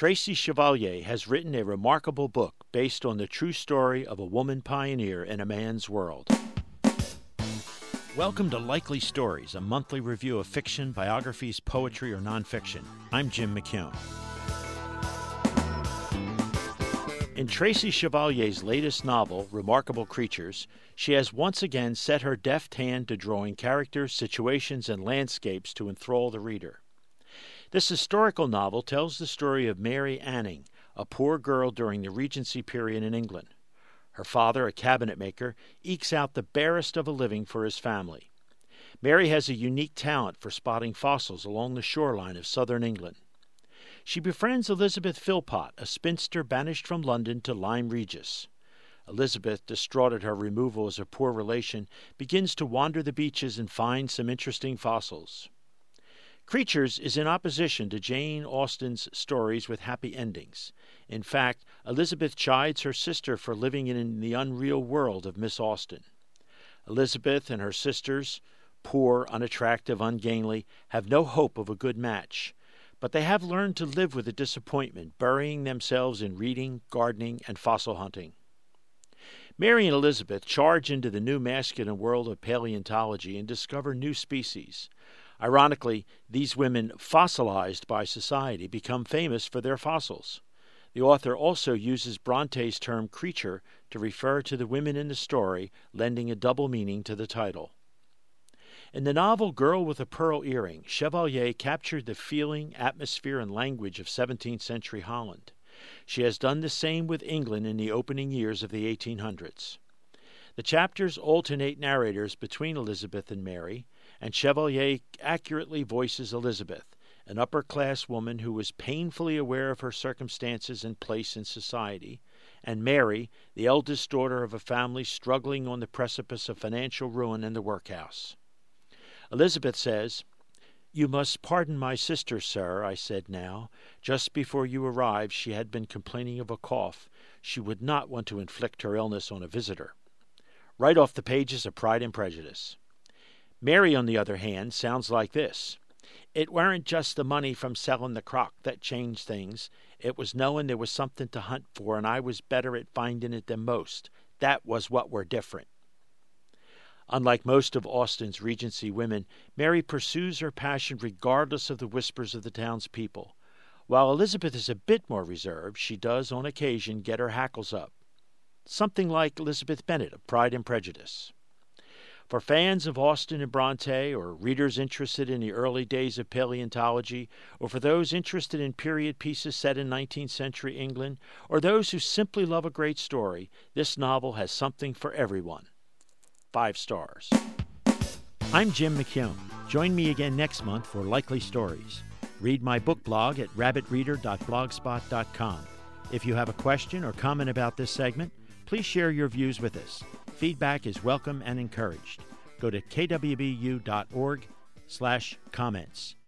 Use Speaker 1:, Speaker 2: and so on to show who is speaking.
Speaker 1: Tracy Chevalier has written a remarkable book based on the true story of a woman pioneer in a man's world. Welcome to Likely Stories, a monthly review of fiction, biographies, poetry, or nonfiction. I'm Jim McKeown. In Tracy Chevalier's latest novel, Remarkable Creatures, she has once again set her deft hand to drawing characters, situations, and landscapes to enthrall the reader. This historical novel tells the story of Mary Anning, a poor girl during the Regency period in England. Her father, a cabinet maker, ekes out the barest of a living for his family. Mary has a unique talent for spotting fossils along the shoreline of southern England. She befriends Elizabeth Philpott, a spinster banished from London to Lyme Regis. Elizabeth, distraught at her removal as a poor relation, begins to wander the beaches and find some interesting fossils. Creatures is in opposition to Jane Austen's stories with happy endings. In fact, Elizabeth chides her sister for living in the unreal world of Miss Austen. Elizabeth and her sisters, poor, unattractive, ungainly, have no hope of a good match, but they have learned to live with the disappointment, burying themselves in reading, gardening, and fossil hunting. Mary and Elizabeth charge into the new masculine world of paleontology and discover new species. Ironically, these women, fossilized by society, become famous for their fossils. The author also uses Bronte's term creature to refer to the women in the story, lending a double meaning to the title. In the novel Girl with a Pearl Earring, Chevalier captured the feeling, atmosphere, and language of 17th century Holland. She has done the same with England in the opening years of the 1800s. The chapters alternate narrators between Elizabeth and Mary, and Chevalier accurately voices Elizabeth, an upper-class woman who was painfully aware of her circumstances and place in society, and Mary, the eldest daughter of a family struggling on the precipice of financial ruin in the workhouse. Elizabeth says, "You must pardon my sister, sir," I said now. "Just before you arrived she had been complaining of a cough. She would not want to inflict her illness on a visitor." Right off the pages of Pride and Prejudice. Mary, on the other hand, sounds like this. "It weren't just the money from selling the crock that changed things. It was knowing there was something to hunt for, and I was better at finding it than most. That was what were different." Unlike most of Austen's Regency women, Mary pursues her passion regardless of the whispers of the townspeople. While Elizabeth is a bit more reserved, she does, on occasion, get her hackles up. Something like Elizabeth Bennet of Pride and Prejudice. For fans of Austen and Bronte, or readers interested in the early days of paleontology, or for those interested in period pieces set in 19th century England, or those who simply love a great story, this novel has something for everyone. 5 stars. I'm Jim McKeown. Join me again next month for Likely Stories. Read my book blog at rabbitreader.blogspot.com. If you have a question or comment about this segment, please share your views with us. Feedback is welcome and encouraged. Go to kwbu.org/comments.